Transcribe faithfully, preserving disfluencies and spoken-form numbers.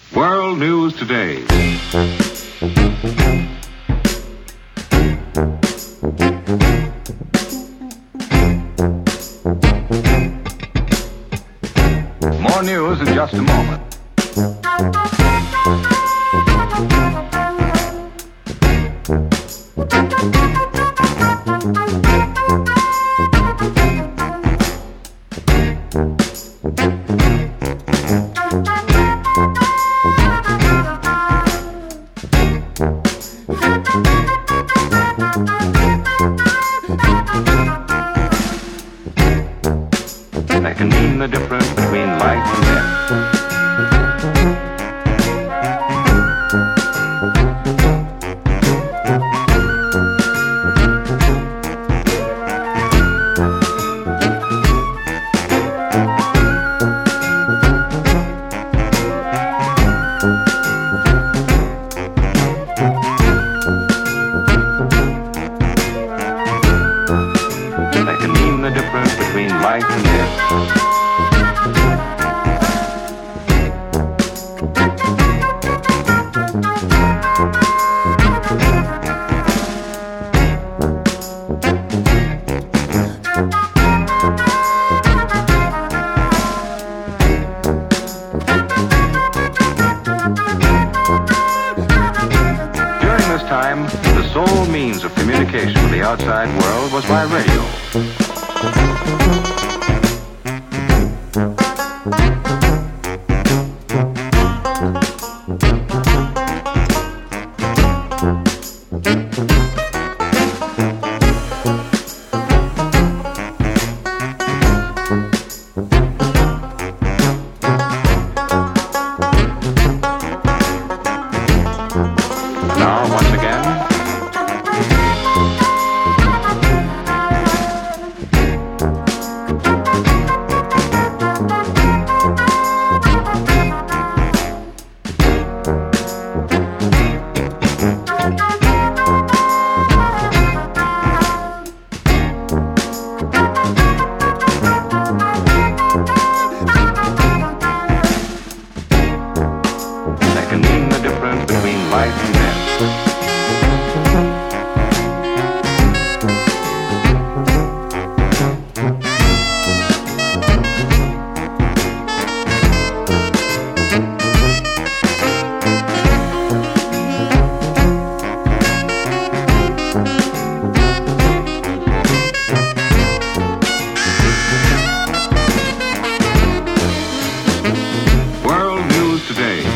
World News Today. More news in just a moment. That can mean the difference between life and death. That can mean the difference between life and death. During this time, the sole means of communication with the outside world was by radio. Now, once again, that can mean the difference between life and death. World News Today.